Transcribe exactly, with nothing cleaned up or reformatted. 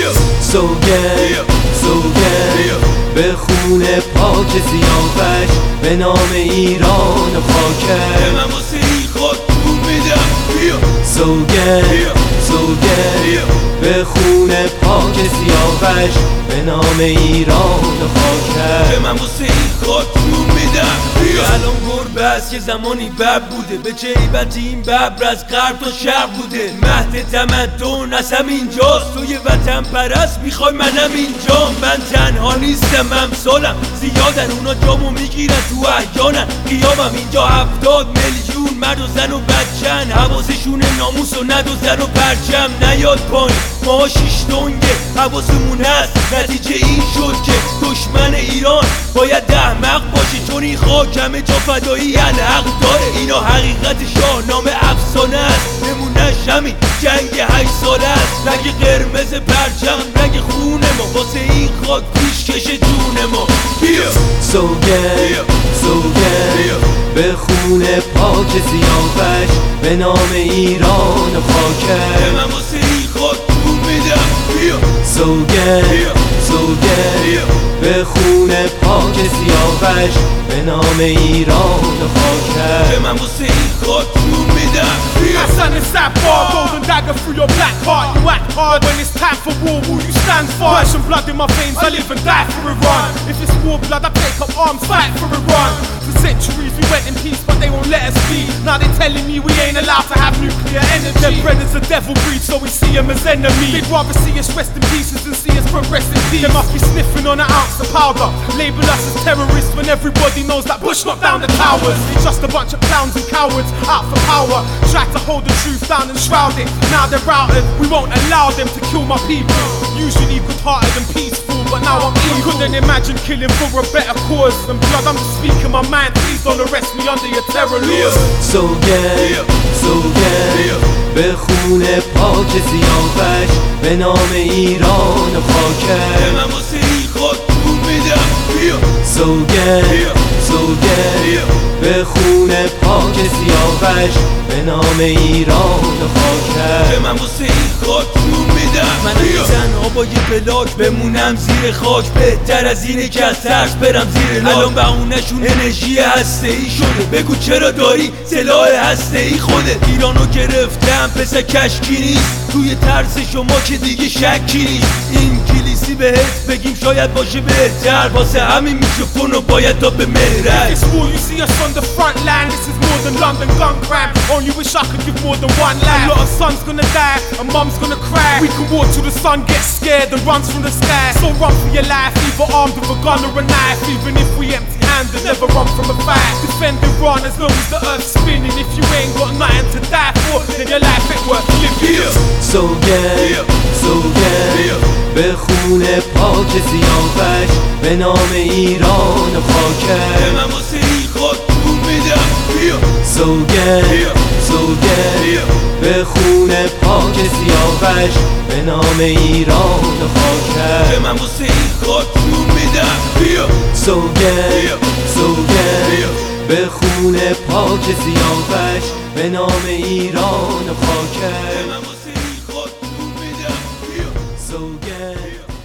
سوگند سوگند به خون پاک سیاوش به نام ایران و خاکش من واسه این خاک جون میدم. سوگند سوگند به خون پاک سیاوش به نام ایران و خاکش من واسه این خاک جون میدم. الان گربه است که زمانی بب بوده، به چه عیبت این ببر از غرب تا شرق بوده. مهد تمدن از همینجاست، توی وطن پرست میخوای منم اینجا. من تنها نیستم، امثالم زیادن، اونا جامو میگیرن تو احیانن. قیامم اینجا هفتاد میلیون مرد و زن و بچن، حواسشون ناموس و ندوزن و پرچم نیاد پایین. ما شیش دنگه حواسمون هست، نتیجه این شد که دشمن ایران باید احمق باشه، چون این خاک همه جا فدایی الحق داره. اینا حقیقت شاهنامه افسانه است، نمونش همین جنگ هشت ساله است. رنگ قرمز پرچم رنگ خون ما، واسه این خاک پیشکش جون ما. سوگند سوگند به خون پاک سیاوش به نام ایران و خاکش من واسه این خاک جون میدم. سوگند سوگند به خون پاک سیاوش به نام ایران و خاکش من واسه این خاک جون میدم. My son is that bar, golden dagger through your black heart. You act hard when it's time for war. Will you stand for? Russian blood in my veins, I live and die for Iran. If it's war blood, I take up arms, fight for Iran. For centuries we went in peace, but they won't let us be. Now they telling me we ain't allowed to have nuclear energy. Their brothers are devil breed, so we see them as enemies. They'd rather see us rest in pieces than see us progress in peace. They must be sniffing on an ounce of powder, label us as terrorists when everybody knows that Bush knocked down the towers. It's just a bunch of clowns and cowards out for power, try to hold the truth down and shroud it. Now they're routed, we won't allow them to kill my people. Usually good-hearted and peaceful, but now I'm evil. Couldn't imagine killing for a better cause than blood. I'm just speaking my mind, please don't arrest me under your terror laws. سوگند سوگند به خون پاک سیاوش به نام ایران و خاکش من واسه این خاک جون میدم. سوگند سوگند به خون پاک سیاوش به نام ایران و خاکش من واسه این خاک جون میدم. من تنها با یه پلاک بمونم زیر خاک، بهتر از اینه که از ترس برم زیر لاک. الان بهونه‌شون انرژی هسته‌ای شده، بگو چرا داری سلاح هسته‌ای خودت. ایرانو گرفتم پس کشکی نیست، توی ترس شما که دیگه شکی نیست. این کلیسی بهت بگیم شاید باشه بهتر، واسه همین میکروفون رو باید تا به مهرت. This war you see us on the front line, this is more than London gun crime. Only wish I could give more than one life. A lot of sons gonna die, and mum's gonna cry. We can walk till the sun gets scared and runs from the sky. So run for your life, either armed with a gun or a knife. Even if we empty-handed, never run from a fight. Defend Iran as long as the earth's spinning. If you ain't got nothing to die for, then your life ain't worth living. سوگند سوگند به خون پاک سیاوش به نام ایران و خاکش من واسه این خاک جون میدم. سوگند سوگند به خون پاک سیاوش به نام ایران و خاکش من واسه این خاک جون میدم. سوگند سوگند به خون پاک سیاوش به نام ایران و خاکش من واسه این خاک جون میدم. سوگند